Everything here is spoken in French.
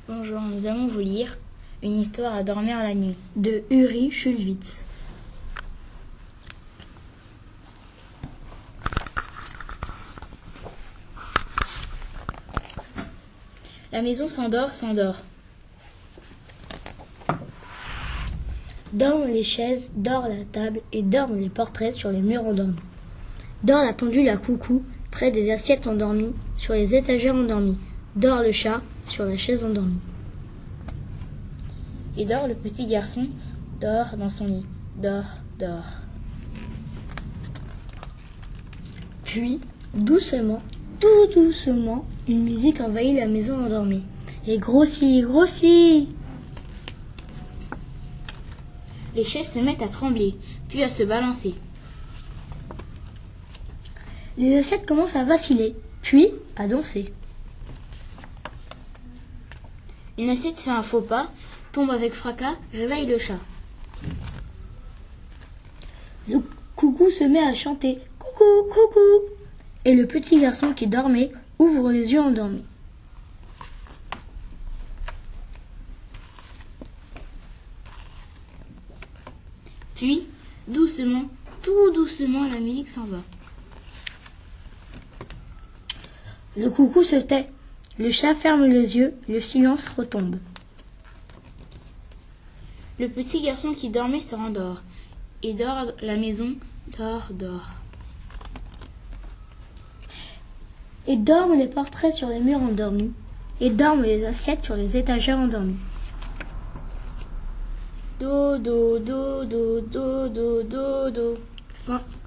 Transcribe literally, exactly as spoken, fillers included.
Bonjour, nous allons vous lire Une histoire à dormir la nuit de Uri Schulwitz. La maison s'endort, s'endort. Dorment les chaises, dort la table et dorment les portraits sur les murs endormis. Dort la pendule à coucou près des assiettes endormies, sur les étagères endormies. Dort le chat sur la chaise endormie. Et dort le petit garçon, dort dans son lit. Dort, dort. Puis, doucement, tout doucement, une musique envahit la maison endormie. Et grossit, grossit. Les chaises se mettent à trembler, puis à se balancer. Les assiettes commencent à vaciller, puis à danser. Une assiette fait un faux pas, tombe avec fracas, réveille le chat. Le coucou se met à chanter « Coucou, coucou !» et le petit garçon qui dormait ouvre les yeux endormis. Puis, doucement, tout doucement, la musique s'en va. Le coucou se tait, le chat ferme les yeux, le silence retombe. Le petit garçon qui dormait se rendort, et dort la maison, dort, dort. Et dorment les portraits sur les murs endormis, et dorment les assiettes sur les étagères endormies. Do, do, do, do, do, do, do, do. Fin.